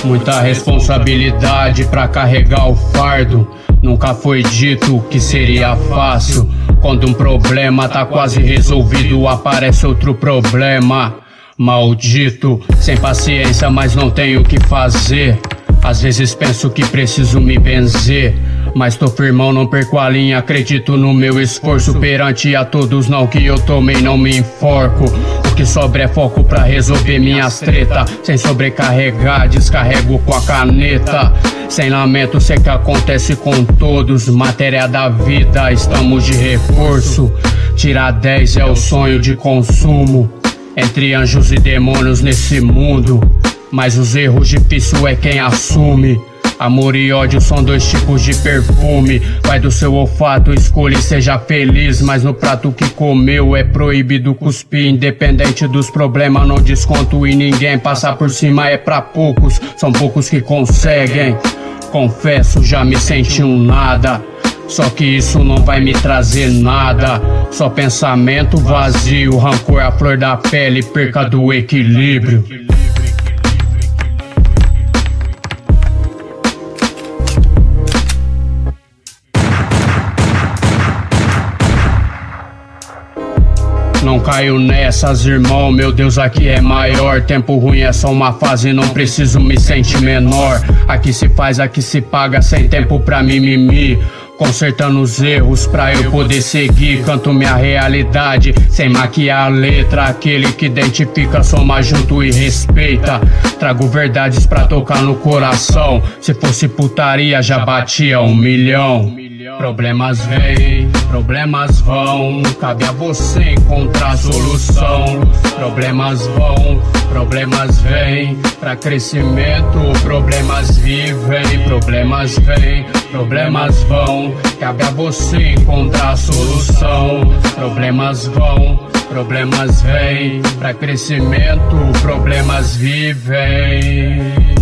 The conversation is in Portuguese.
Muita responsabilidade pra carregar o fardo. Nunca foi dito que seria fácil. Quando um problema tá quase resolvido, aparece outro problema. Maldito, sem paciência, mas não tenho o que fazer. Às vezes penso que preciso me benzer, mas tô firmão, não perco a linha. Acredito no meu esforço perante a todos, não que eu tomei, não me enforco. O que sobra é foco pra resolver minhas treta. Sem sobrecarregar, descarrego com a caneta. Sem lamento, sei que acontece com todos. Matéria da vida, estamos de reforço. Tirar 10 é o sonho de consumo. Entre anjos e demônios nesse mundo, mas os erros difíceis é quem assume. Amor e ódio são dois tipos de perfume. Vai do seu olfato, escolha e seja feliz. Mas no prato que comeu é proibido cuspir. Independente dos problemas, não desconto em ninguém. Passar por cima é pra poucos, são poucos que conseguem. Confesso, já me senti um nada. Só que isso não vai me trazer nada. Só pensamento vazio, rancor à flor da pele, perca do equilíbrio. Não caio nessas, irmão, meu Deus, aqui é maior. Tempo ruim é só uma fase, não preciso me sentir menor. Aqui se faz, aqui se paga, sem tempo pra mimimi. Consertando os erros pra eu poder seguir. Canto minha realidade, sem maquiar a letra. Aquele que identifica, soma junto e respeita. Trago verdades pra tocar no coração. Se fosse putaria, já batia 1 milhão. Problemas vêm, problemas vão. Cabe a você encontrar a solução. Problemas vão, problemas vêm. Pra crescimento, problemas vivem. Problemas vêm, problemas vão. Cabe a você encontrar a solução. Problemas vão, problemas vêm. Pra crescimento, problemas vivem.